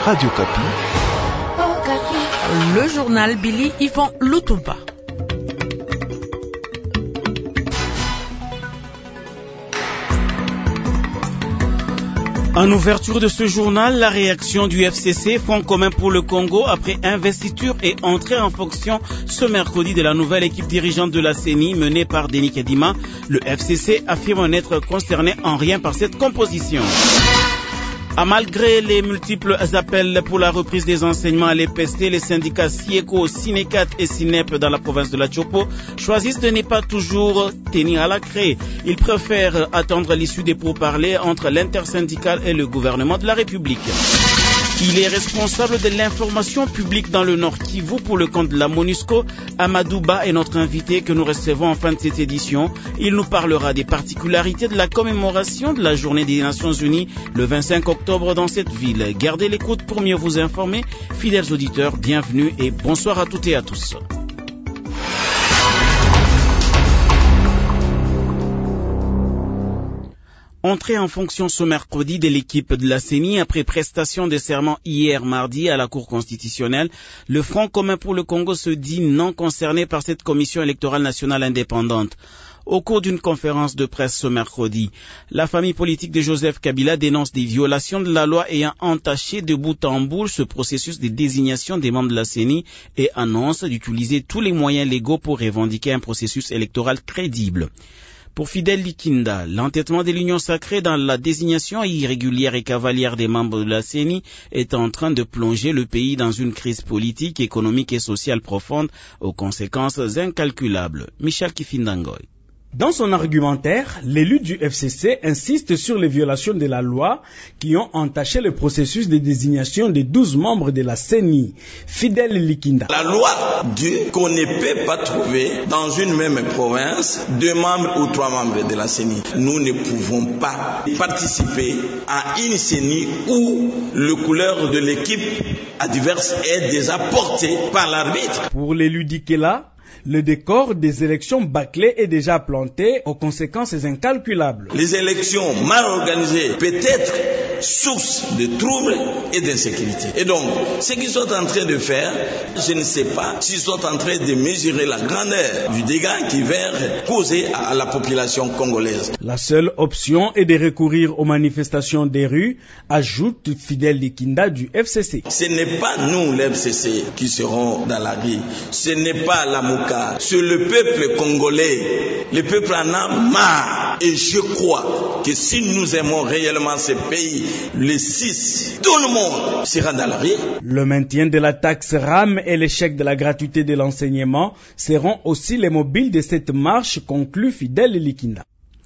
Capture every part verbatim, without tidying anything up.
Radio Kapi. Le journal Billy Yvan Lutumba. En ouverture de ce journal, la réaction du F C C, Front commun pour le Congo, après investiture et entrée en fonction ce mercredi de la nouvelle équipe dirigeante de la C E N I menée par Denis Kedima. Le F C C affirme n'être concerné en rien par cette composition. À malgré les multiples appels pour la reprise des enseignements à l'E P S T, les syndicats SIECO, SINECAT et SINEP dans la province de la Chopo choisissent de ne pas toujours tenir à la craie. Ils préfèrent attendre l'issue des pourparlers entre l'intersyndicale et le gouvernement de la République. Il est responsable de l'information publique dans le Nord Kivu pour le compte de la MONUSCO. Amadou Ba est notre invité que nous recevons en fin de cette édition. Il nous parlera des particularités de la commémoration de la Journée des Nations Unies le vingt-cinq octobre dans cette ville. Gardez l'écoute pour mieux vous informer. Fidèles auditeurs, bienvenue et bonsoir à toutes et à tous. Entrée en fonction ce mercredi de l'équipe de la C E N I après prestation de serment hier mardi à la Cour constitutionnelle, le Front commun pour le Congo se dit non concerné par cette commission électorale nationale indépendante. Au cours d'une conférence de presse ce mercredi, la famille politique de Joseph Kabila dénonce des violations de la loi ayant entaché de bout en bout ce processus de désignation des membres de la C E N I et annonce d'utiliser tous les moyens légaux pour revendiquer un processus électoral crédible. Pour Fidel Likinda, l'entêtement de l'Union sacrée dans la désignation irrégulière et cavalière des membres de la C E N I est en train de plonger le pays dans une crise politique, économique et sociale profonde aux conséquences incalculables. Michel Kifindangoy. Dans son argumentaire, l'élu du F C C insiste sur les violations de la loi qui ont entaché le processus de désignation des douze membres de la C E N I. Fidel Likinda. La loi dit qu'on ne peut pas trouver dans une même province deux membres ou trois membres de la C E N I. Nous ne pouvons pas participer à une C E N I où le couleur de l'équipe adverse est déjà portée par l'arbitre. Pour l'élu d'Ikela, le décor des élections bâclées est déjà planté aux conséquences incalculables. Les élections mal organisées peuvent être source de troubles et d'insécurité. Et donc, ce qu'ils sont en train de faire, je ne sais pas s'ils sont en train de mesurer la grandeur du dégât qui va causer à la population congolaise. La seule option est de recourir aux manifestations des rues, ajoute Fidel Likinda du F C C. Ce n'est pas nous, le F C C, qui serons dans la rue. Ce n'est pas la Mouka. C'est le peuple congolais. Le peuple en a marre. Et je crois que si nous aimons réellement ce pays, les six, tout le monde sera dans la rue. Le maintien de la taxe R A M et l'échec de la gratuité de l'enseignement seront aussi les mobiles de cette marche, conclut Fidel Likinda.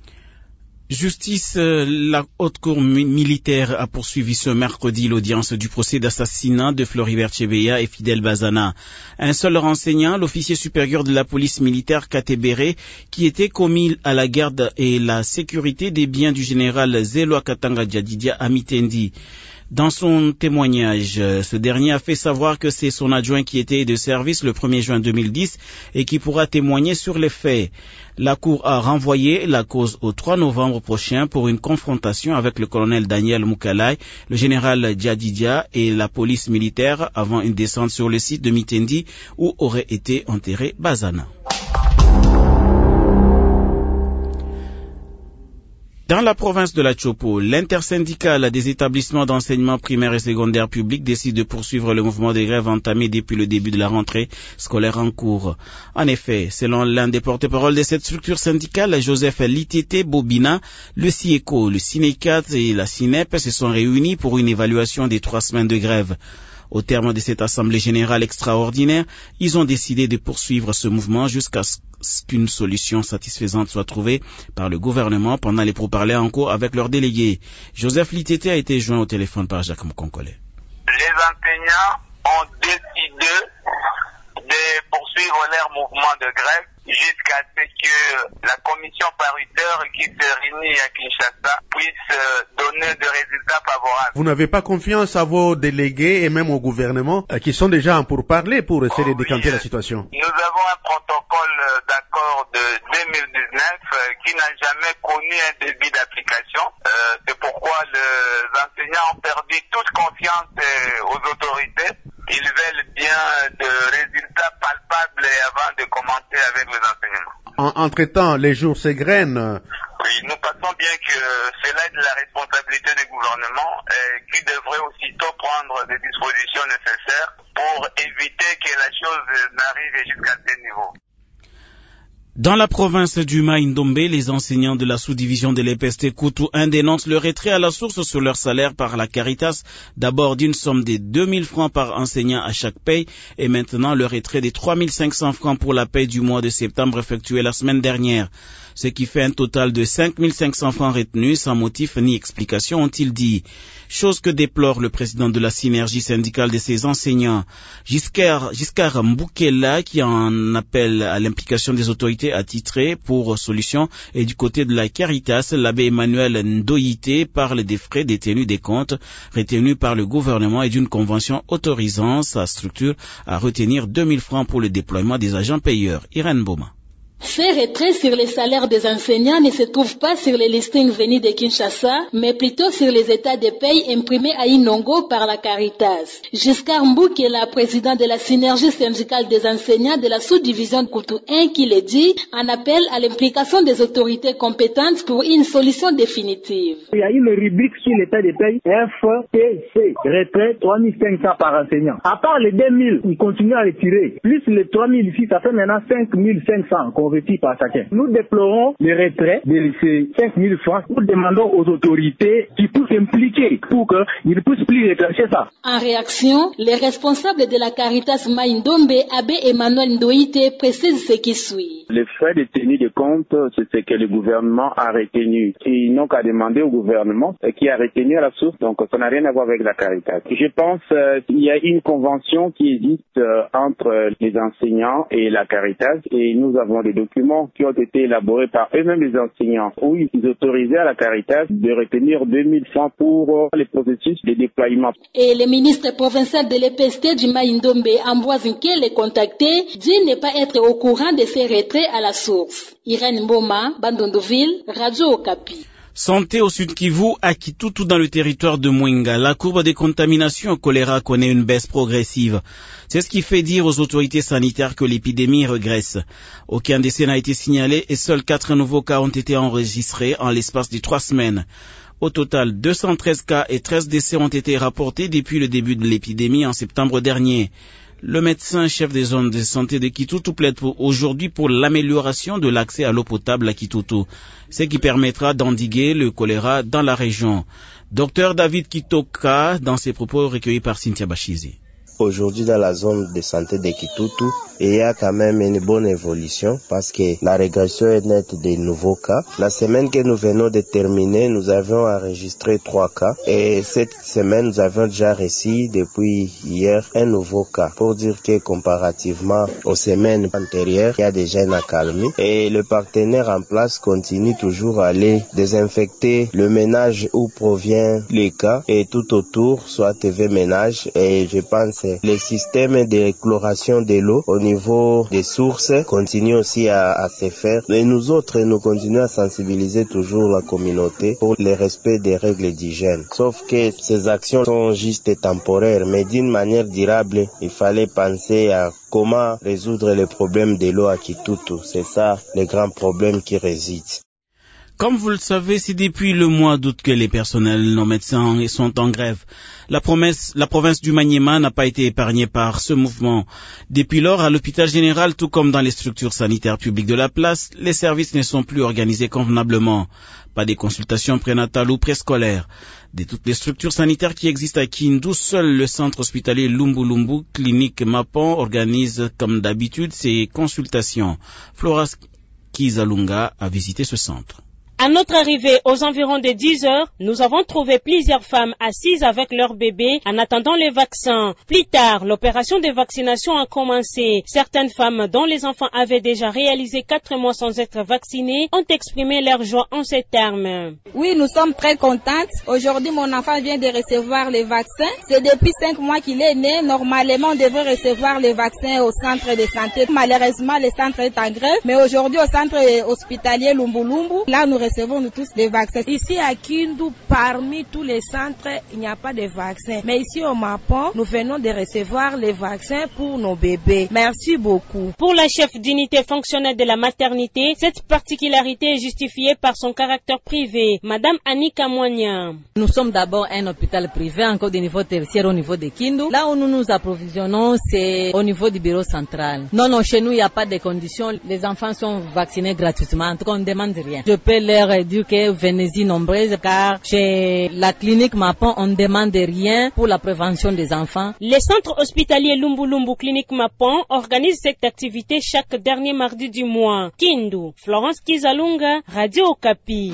Justice, la haute cour militaire a poursuivi ce mercredi l'audience du procès d'assassinat de Floribert Chebeya et Fidel Bazana. Un seul renseignant, l'officier supérieur de la police militaire Katebere, qui était commis à la garde et la sécurité des biens du général Zelwa Katanga Djadidia à Mitendi. Dans son témoignage, ce dernier a fait savoir que c'est son adjoint qui était de service le premier juin deux mille dix et qui pourra témoigner sur les faits. La Cour a renvoyé la cause au trois novembre prochain pour une confrontation avec le colonel Daniel Moukalai, le général Djadidia et la police militaire avant une descente sur le site de Mitendi où aurait été enterré Bazana. Dans la province de la Chopo, l'intersyndicale des établissements d'enseignement primaire et secondaire public décide de poursuivre le mouvement de grève entamé depuis le début de la rentrée scolaire en cours. En effet, selon l'un des porte-parole de cette structure syndicale, Joseph Litete Bobina, le SIECO, le SINECAT et la SINEP se sont réunis pour une évaluation des trois semaines de grève. Au terme de cette assemblée générale extraordinaire, ils ont décidé de poursuivre ce mouvement jusqu'à ce qu'une solution satisfaisante soit trouvée par le gouvernement pendant les pourparlers en cours avec leurs délégués. Joseph Litete a été joint au téléphone par Jacques Mkonkole. Les enseignants ont décidé de poursuivre leur mouvement de grève jusqu'à ce que la commission paritaire qui se réunit à Kinshasa puisse donner des résultats favorables. Vous n'avez pas confiance à vos délégués et même au gouvernement euh, qui sont déjà en pourparlers pour essayer oh, de décanter oui. la situation? Nous avons un protocole d'accord de deux mille dix-neuf euh, qui n'a jamais connu un début d'application. Euh, c'est pourquoi les enseignants ont perdu toute confiance euh, aux autorités. Ils veulent bien de résultats palpables avant de commencer avec les enseignements. En, entre-temps, les jours s'égrènent. Oui, nous pensons bien que cela est de la responsabilité du gouvernement et qui devrait aussitôt prendre des dispositions nécessaires pour éviter que la chose n'arrive jusqu'à ce niveau. Dans la province du Mai-Ndombe, les enseignants de la sous-division de l'E P S T Kutu un dénoncent le retrait à la source sur leur salaire par la Caritas, d'abord d'une somme de deux mille francs par enseignant à chaque paye, et maintenant le retrait de trois mille cinq cents francs pour la paye du mois de septembre effectuée la semaine dernière, ce qui fait un total de cinq mille cinq cents francs retenus sans motif ni explication, ont-ils dit. Chose que déplore le président de la synergie syndicale de ces enseignants, Giscard, Giscard Mboukela, qui en appelle à l'implication des autorités attitrées pour solution, et du côté de la Caritas, l'abbé Emmanuel Ndoyité parle des frais détenus des comptes retenus par le gouvernement et d'une convention autorisant sa structure à retenir deux mille francs pour le déploiement des agents payeurs. Irène Boma. Ces retraits sur les salaires des enseignants ne se trouvent pas sur les listings venus de Kinshasa, mais plutôt sur les états de paye imprimés à Inongo par la Caritas. Giscard Mboukela, président de la synergie syndicale des enseignants de la sous-division Kutu un, qui le dit, en appelle à l'implication des autorités compétentes pour une solution définitive. Il y a une rubrique sur l'état de paye F T C, retrait trois mille cinq cents par enseignant. À part les deux mille, ils continuent à les tirer. Plus les trois mille ici, ça fait maintenant cinq mille cinq cents. Par chacun. Nous déplorons le retrait de ces cinq mille francs. Nous demandons aux autorités qui puissent s'impliquer pour qu'ils ne puissent plus retracer ça. En réaction, les responsables de la Caritas Mai-Ndombe, abbé Emmanuel Ndoyité, précisent ce qui suit. Les frais de tenue de compte, c'est ce que le gouvernement a retenu. Ils n'ont qu'à demander au gouvernement qui a retenu à la source, donc ça n'a rien à voir avec la Caritas. Je pense euh, qu'il y a une convention qui existe euh, entre les enseignants et la Caritas, et nous avons des documents qui ont été élaborés par eux-mêmes les enseignants, où ils autorisaient à la Caritas de retenir deux mille francs pour les processus de déploiement. Et le ministre provincial de l'E P S T du Mai-Ndombe, Ambroise Nkele, contacté, dit ne pas être au courant de ces retraits à la source. Irène Mboma, Bandondoville, Radio Okapi. Santé au Sud Kivu, à Kitutu dans le territoire de Mwenga. La courbe des contaminations au choléra connaît une baisse progressive. C'est ce qui fait dire aux autorités sanitaires que l'épidémie régresse. Aucun décès n'a été signalé et seuls quatre nouveaux cas ont été enregistrés en l'espace de trois semaines. Au total, deux cent treize cas et treize décès ont été rapportés depuis le début de l'épidémie en septembre dernier. Le médecin chef des zones de santé de Kitutu plaide pour aujourd'hui pour l'amélioration de l'accès à l'eau potable à Kitutu, ce qui permettra d'endiguer le choléra dans la région. Docteur David Kitoka, dans ses propos recueillis par Cynthia Bachizi. Aujourd'hui, dans la zone de santé de Kitutu, il y a quand même une bonne évolution parce que la régression est nette des nouveaux cas. La semaine que nous venons de terminer, nous avions enregistré trois cas et cette semaine, nous avions déjà reçu depuis hier un nouveau cas pour dire que comparativement aux semaines antérieures, il y a déjà une accalmie et le partenaire en place continue toujours à aller désinfecter le ménage où provient les cas et tout autour, soit T V ménage, et je pense le système de chloration de l'eau au niveau des sources continue aussi à, à se faire. Et nous autres, nous continuons à sensibiliser toujours la communauté pour le respect des règles d'hygiène. Sauf que ces actions sont juste temporaires, mais d'une manière durable, il fallait penser à comment résoudre le problème de l'eau à Kitutu. C'est ça le grand problème qui réside. Comme vous le savez, c'est depuis le mois d'août que les personnels non médecins sont en grève. La, promesse, la province du Maniema n'a pas été épargnée par ce mouvement. Depuis lors, à l'hôpital général, tout comme dans les structures sanitaires publiques de la place, les services ne sont plus organisés convenablement. Pas des consultations prénatales ou préscolaires. De toutes les structures sanitaires qui existent à Kindu, seul le centre hospitalier Lumbu Lumbu, clinique Mapon, organise comme d'habitude ses consultations. Floras Kizalunga a visité ce centre. À notre arrivée aux environs de dix heures, nous avons trouvé plusieurs femmes assises avec leurs bébés en attendant les vaccins. Plus tard, l'opération de vaccination a commencé. Certaines femmes dont les enfants avaient déjà réalisé quatre mois sans être vaccinés ont exprimé leur joie en ces termes. Oui, nous sommes très contentes. Aujourd'hui, mon enfant vient de recevoir les vaccins. C'est depuis cinq mois qu'il est né. Normalement, on devrait recevoir les vaccins au centre de santé. Malheureusement, le centre est en grève. Mais aujourd'hui, au centre hospitalier Lumbu Lumbu, là, nous recevons nous tous les vaccins. Ici à Kindu, parmi tous les centres, il n'y a pas de vaccins. Mais ici au Mapon, nous venons de recevoir les vaccins pour nos bébés. Merci beaucoup. Pour la chef d'unité fonctionnelle de la maternité, cette particularité est justifiée par son caractère privé. Madame Annika Moignan. Nous sommes d'abord un hôpital privé, encore du niveau tertiaire au niveau de Kindu. Là où nous nous approvisionnons, c'est au niveau du bureau central. Non, non, chez nous, il n'y a pas de conditions. Les enfants sont vaccinés gratuitement. En tout cas, on ne demande rien. Je peux leur dire que venez-y nombreuses, car chez la clinique Mapon, on ne demande rien pour la prévention des enfants. Le centre hospitalier Lumbu Lumbu Clinique Mapon organise cette activité chaque dernier mardi du mois. Kindu, Florence Kizalunga, Radio Okapi.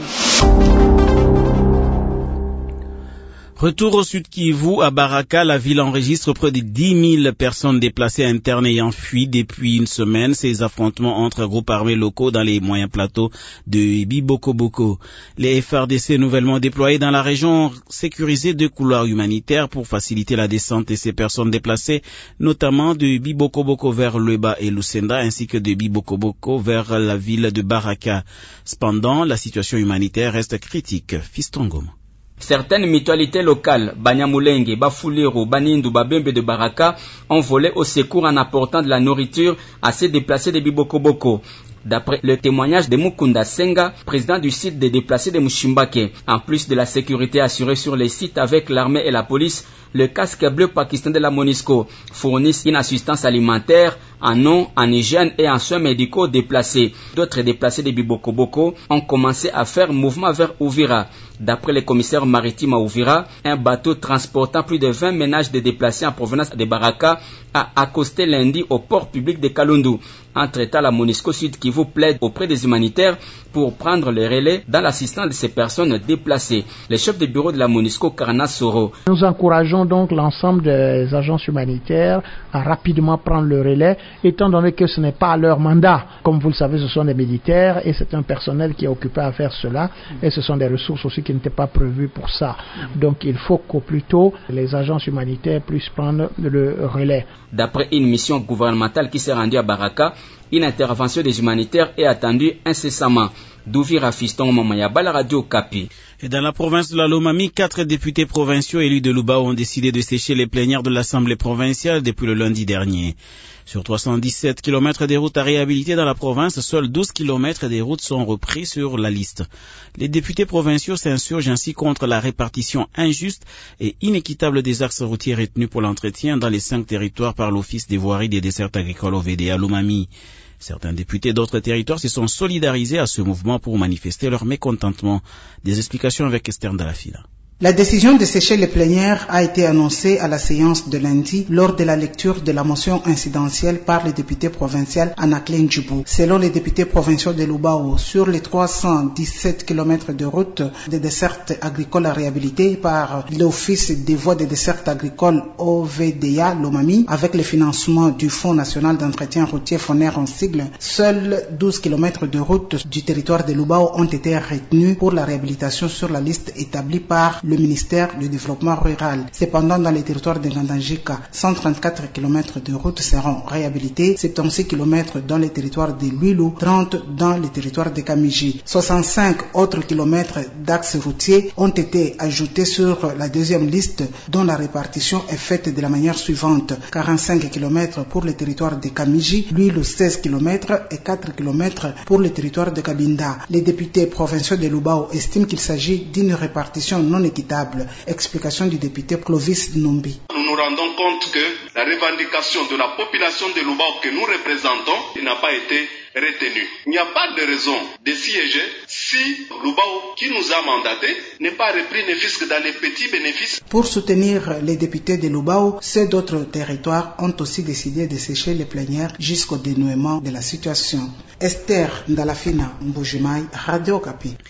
Retour au sud Kivu, à Baraka, la ville enregistre près de dix mille personnes déplacées internes ayant fui depuis une semaine ces affrontements entre groupes armés locaux dans les moyens plateaux de Bibokoboko. Les F R D C nouvellement déployés dans la région ont sécurisé deux couloirs humanitaires pour faciliter la descente de ces personnes déplacées, notamment de Bibokoboko vers Leba et Lucenda, ainsi que de Bibokoboko vers la ville de Baraka. Cependant, la situation humanitaire reste critique. Fistongoma. Certaines mutualités locales, Banyamulenge, Bafuliro, Banindu, Babembe de Baraka, ont volé au secours en apportant de la nourriture à ces déplacés de Bibokoboko. D'après le témoignage de Mukunda Senga, président du site des déplacés de Mushimbake, en plus de la sécurité assurée sur les sites avec l'armée et la police, le casque bleu pakistanais de la MONUSCO fournissent une assistance alimentaire en eau, en hygiène et en soins médicaux aux déplacés. D'autres déplacés de Bibokoboko ont commencé à faire mouvement vers Uvira. D'après le commissaire maritime à Uvira, un bateau transportant plus de vingt ménages de déplacés en provenance de Baraka a accosté lundi au port public de Kalundu. Entre-temps, la MONUSCO Sud Kivu plaide auprès des humanitaires pour prendre le relais dans l'assistance de ces personnes déplacées. Le chef de bureau de la MONUSCO, Karna Soro. Nous encourageons donc l'ensemble des agences humanitaires à rapidement prendre le relais, étant donné que ce n'est pas leur mandat. Comme vous le savez, ce sont des militaires et c'est un personnel qui est occupé à faire cela, et ce sont des ressources aussi qui n'étaient pas prévues pour ça. Donc il faut qu'au plus tôt, les agences humanitaires puissent prendre le relais. D'après une mission gouvernementale qui s'est rendue à Baraka, une intervention des humanitaires est attendue incessamment. D'Ouvira Fiston Mamayaba, la Radio Kapi. Et dans la province de la Lomami, quatre députés provinciaux élus de Lubao ont décidé de sécher les plénières de l'Assemblée provinciale depuis le lundi dernier. Sur trois cent dix-sept kilomètres des routes à réhabiliter dans la province, seuls douze kilomètres des routes sont repris sur la liste. Les députés provinciaux s'insurgent ainsi contre la répartition injuste et inéquitable des axes routiers retenus pour l'entretien dans les cinq territoires par l'Office des voiries des desserts agricoles O V D à Lomami. Certains députés d'autres territoires se sont solidarisés à ce mouvement pour manifester leur mécontentement. Des explications avec Esther Dalafila. La décision de sécher les plénières a été annoncée à la séance de lundi lors de la lecture de la motion incidentielle par le député provincial Anaclin Djibou. Selon les députés provinciaux de Lubao, sur les trois cent dix-sept kilomètres de route de desserte agricole à réhabiliter par l'Office des voies de desserte agricole O V D A Lomami, avec le financement du Fonds national d'entretien routier FONER en sigle, seuls douze kilomètres de route du territoire de Lubao ont été retenus pour la réhabilitation sur la liste établie par le ministère du Développement rural. Cependant, dans les territoires de Ngandangika, cent trente-quatre kilomètres de routes seront réhabilités, soixante-seize kilomètres dans les territoires de Luilu, trente dans les territoires de Kamiji. soixante-cinq autres kilomètres d'axes routiers ont été ajoutés sur la deuxième liste, dont la répartition est faite de la manière suivante. quarante-cinq kilomètres pour les territoires de Kamiji, Luilu seize kilomètres et quatre kilomètres pour les territoires de Kabinda. Les députés provinciaux de Lubao estiment qu'il s'agit d'une répartition non équitable. Explication du député Clovis Numbi. Nous nous rendons compte que la revendication de la population de Lubao que nous représentons n'a pas été retenue. Il n'y a pas de raison de siéger si Lubao, qui nous a mandatés, n'est pas repris ne fût-ce que dans les petits bénéfices. Pour soutenir les députés de Lubao, ceux d'autres territoires ont aussi décidé de sécher les plénières jusqu'au dénouement de la situation. Esther Ndalafina Mbujimai, Radio Kapi.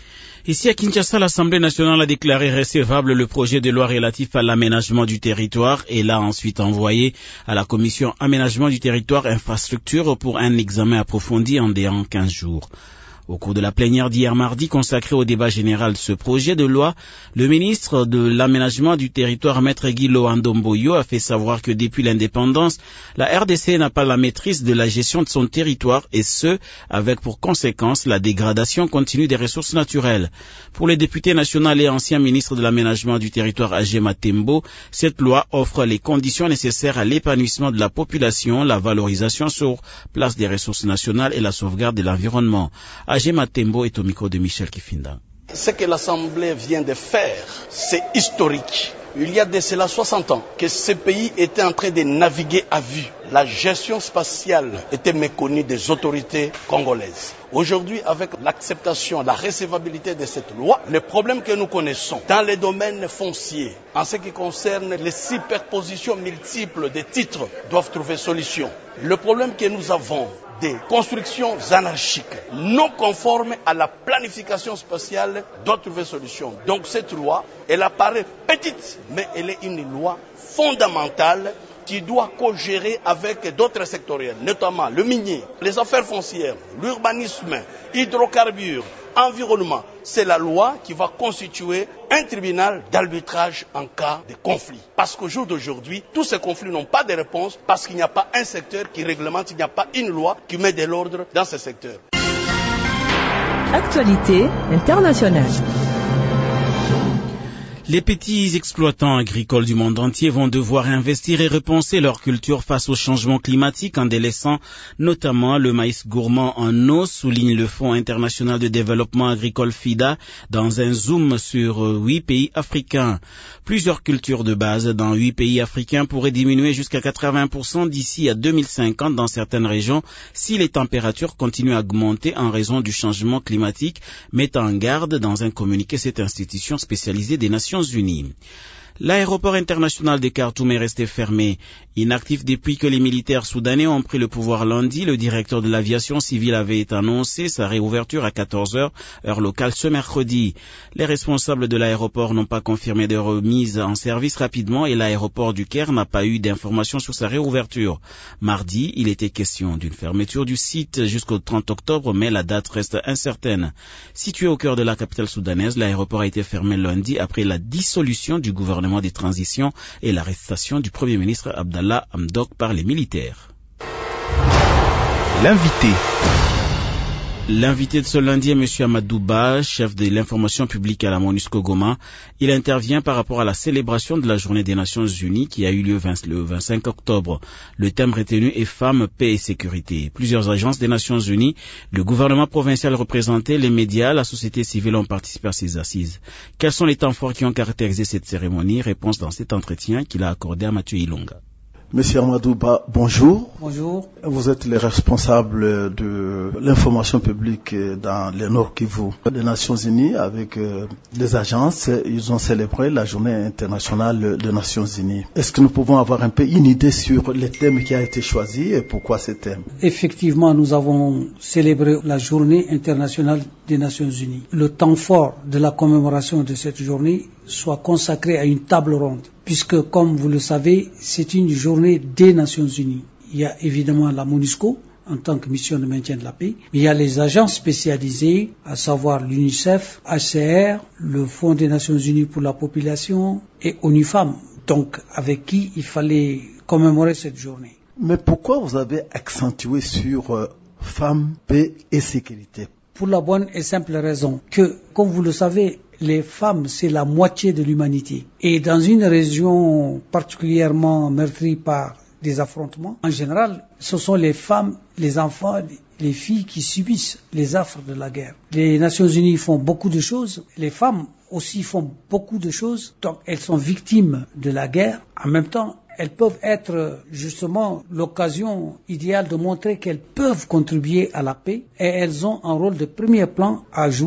Ici à Kinshasa, l'Assemblée nationale a déclaré recevable le projet de loi relatif à l'aménagement du territoire et l'a ensuite envoyé à la commission aménagement du territoire infrastructure pour un examen approfondi en déant quinze jours. Au cours de la plénière d'hier mardi consacrée au débat général de ce projet de loi, le ministre de l'aménagement du territoire, Maître Guy Loandomboyo, a fait savoir que depuis l'indépendance, la R D C n'a pas la maîtrise de la gestion de son territoire et ce, avec pour conséquence la dégradation continue des ressources naturelles. Pour les députés nationaux et anciens ministres de l'aménagement du territoire Agé Matembo, cette loi offre les conditions nécessaires à l'épanouissement de la population, la valorisation sur place des ressources nationales et la sauvegarde de l'environnement. Agé Matembo est au micro de Michel Kifinda. Ce que l'Assemblée vient de faire, c'est historique. Il y a de cela soixante ans que ce pays était en train de naviguer à vue. La gestion spatiale était méconnue des autorités congolaises. Aujourd'hui, avec l'acceptation, la recevabilité de cette loi, les problèmes que nous connaissons dans les domaines fonciers, en ce qui concerne les superpositions multiples des titres, doivent trouver solution. Le problème que nous avons des constructions anarchiques, non conformes à la planification spatiale, doit trouver solution. Donc cette loi, elle apparaît petite, mais elle est une loi fondamentale qui doit co-gérer avec d'autres sectoriels, notamment le minier, les affaires foncières, l'urbanisme, hydrocarbures, environnement. C'est la loi qui va constituer un tribunal d'arbitrage en cas de conflit. Parce qu'au jour d'aujourd'hui, tous ces conflits n'ont pas de réponse parce qu'il n'y a pas un secteur qui réglemente, il n'y a pas une loi qui met de l'ordre dans ce secteur. Actualité internationale. Les petits exploitants agricoles du monde entier vont devoir investir et repenser leur culture face au changement climatique en délaissant notamment le maïs gourmand en eau, souligne le Fonds international de développement agricole FIDA dans un zoom sur huit pays africains. Plusieurs cultures de base dans huit pays africains pourraient diminuer jusqu'à quatre-vingts pour cent d'ici à deux mille cinquante dans certaines régions si les températures continuent à augmenter en raison du changement climatique, met en garde dans un communiqué cette institution spécialisée des Nations Unies. L'aéroport international de Khartoum est resté fermé. Inactif depuis que les militaires soudanais ont pris le pouvoir lundi, le directeur de l'aviation civile avait annoncé sa réouverture à quatorze heures, heure locale, ce mercredi. Les responsables de l'aéroport n'ont pas confirmé de remise en service rapidement et l'aéroport du Caire n'a pas eu d'informations sur sa réouverture. Mardi, il était question d'une fermeture du site jusqu'au trente octobre, mais la date reste incertaine. Situé au cœur de la capitale soudanaise, l'aéroport a été fermé lundi après la dissolution du gouvernement des transitions et l'arrestation du Premier ministre Abdallah Hamdok par les militaires. L'invité. L'invité de ce lundi est M. Amadouba, chef de l'information publique à la MONUSCO Goma. Il intervient par rapport à la célébration de la Journée des Nations Unies qui a eu lieu le vingt-cinq octobre. Le thème retenu est Femmes, paix et sécurité. Plusieurs agences des Nations Unies, le gouvernement provincial représenté, les médias, la société civile ont participé à ces assises. Quels sont les temps forts qui ont caractérisé cette cérémonie? Réponse dans cet entretien qu'il a accordé à Mathieu Ilonga. Monsieur Amadouba, bonjour. Bonjour. Vous êtes le responsable de l'information publique dans le Nord Kivu. Les Nations Unies, avec les agences, ils ont célébré la Journée internationale des Nations Unies. Est-ce que nous pouvons avoir un peu une idée sur le thème qui a été choisi et pourquoi ce thème? Effectivement, nous avons célébré la Journée internationale des Nations Unies. Le temps fort de la commémoration de cette journée soit consacré à une table ronde, puisque, comme vous le savez, c'est une journée des Nations Unies. Il y a évidemment la MONUSCO, en tant que mission de maintien de la paix, mais il y a les agences spécialisées, à savoir l'UNICEF, H C R, le Fonds des Nations Unies pour la population et ONU Femmes, donc avec qui il fallait commémorer cette journée. Mais pourquoi vous avez accentué sur euh, femmes, paix et sécurité? Pour la bonne et simple raison que, comme vous le savez, les femmes, c'est la moitié de l'humanité. Et dans une région particulièrement meurtrie par des affrontements, en général, ce sont les femmes, les enfants, les filles qui subissent les affres de la guerre. Les Nations Unies font beaucoup de choses, les femmes aussi font beaucoup de choses, donc elles sont victimes de la guerre. En même temps, elles peuvent être justement l'occasion idéale de montrer qu'elles peuvent contribuer à la paix et elles ont un rôle de premier plan à jouer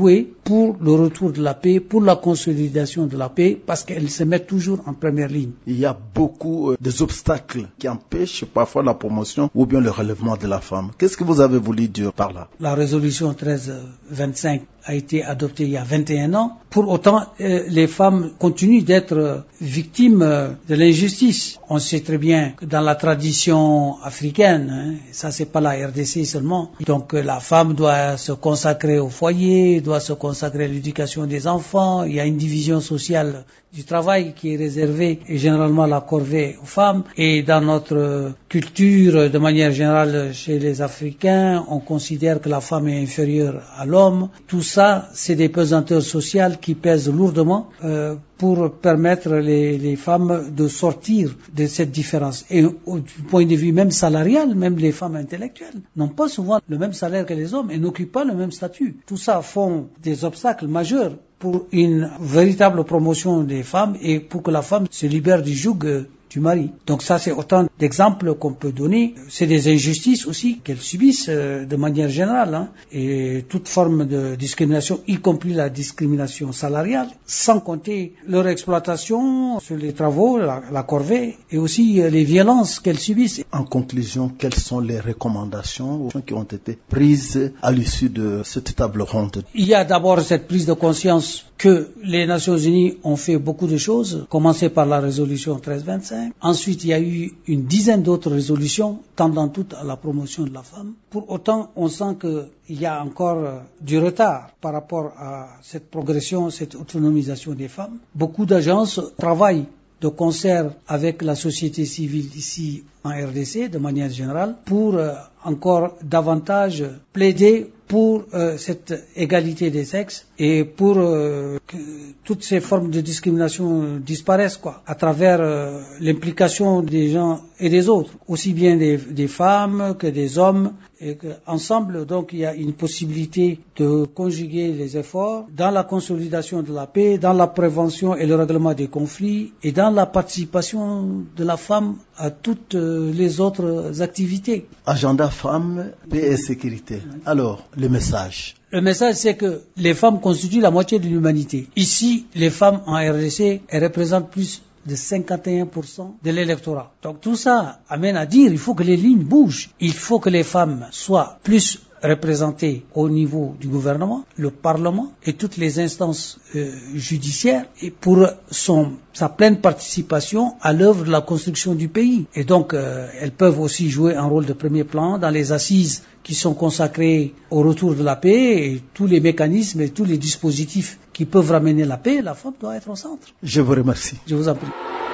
pour le retour de la paix, pour la consolidation de la paix, parce qu'elles se mettent toujours en première ligne. Il y a beaucoup euh, des obstacles qui empêchent parfois la promotion ou bien le relèvement de la femme. Qu'est-ce que vous avez voulu dire par là? La résolution treize vingt-cinq a été adoptée il y a vingt et un ans. Pour autant, euh, les femmes continuent d'être victimes euh, de l'injustice. On sait très bien que dans la tradition africaine, hein, ça c'est pas la R D C seulement, donc euh, la femme doit se consacrer au foyer, doit se consacrer à l'éducation des enfants. Il y a une division sociale du travail qui est réservée et généralement la corvée aux femmes. Et dans notre culture, de manière générale chez les Africains, on considère que la femme est inférieure à l'homme. Tout ça, c'est des pesanteurs sociales qui pèsent lourdement euh, pour permettre les, les femmes de sortir de cette différence. Et au, du point de vue même salarial, même les femmes intellectuelles n'ont pas souvent le même salaire que les hommes et n'occupent pas le même statut. Tout ça font des obstacles majeurs pour une véritable promotion des femmes et pour que la femme se libère du joug du mari. Donc ça, c'est autant d'exemples qu'on peut donner. C'est des injustices aussi qu'elles subissent euh, de manière générale, hein, et toute forme de discrimination, y compris la discrimination salariale, sans compter leur exploitation sur les travaux, la, la corvée, et aussi euh, les violences qu'elles subissent. En conclusion, quelles sont les recommandations qui ont été prises à l'issue de cette table ronde? Il y a d'abord cette prise de conscience que les Nations Unies ont fait beaucoup de choses, commencé par la résolution treize vingt-cinq. Ensuite, il y a eu une dizaine d'autres résolutions tendant toutes à la promotion de la femme. Pour autant, on sent qu'il y a encore euh, du retard par rapport à cette progression, cette autonomisation des femmes. Beaucoup d'agences travaillent de concert avec la société civile ici en R D C, de manière générale, pour euh, encore davantage plaider pour euh, cette égalité des sexes et pour euh, que toutes ces formes de discrimination disparaissent, quoi, à travers euh, l'implication des gens et des autres, aussi bien des, des femmes que des hommes, et qu'ensemble, donc, il y a une possibilité de conjuguer les efforts dans la consolidation de la paix, dans la prévention et le règlement des conflits, et dans la participation de la femme à toutes euh, les autres activités. Agenda femmes, paix et sécurité. Alors, le message. Le message, c'est que les femmes constituent la moitié de l'humanité. Ici, les femmes en R D C, elles représentent plus de cinquante et un pour cent de l'électorat. Donc tout ça amène à dire il faut que les lignes bougent. Il faut que les femmes soient plus représentées au niveau du gouvernement, le Parlement et toutes les instances euh, judiciaires, et pour son, sa pleine participation à l'œuvre de la construction du pays. Et donc euh, elles peuvent aussi jouer un rôle de premier plan dans les assises qui sont consacrées au retour de la paix, et tous les mécanismes et tous les dispositifs qui peuvent ramener la paix. La femme doit être au centre. Je vous remercie. Je vous en prie.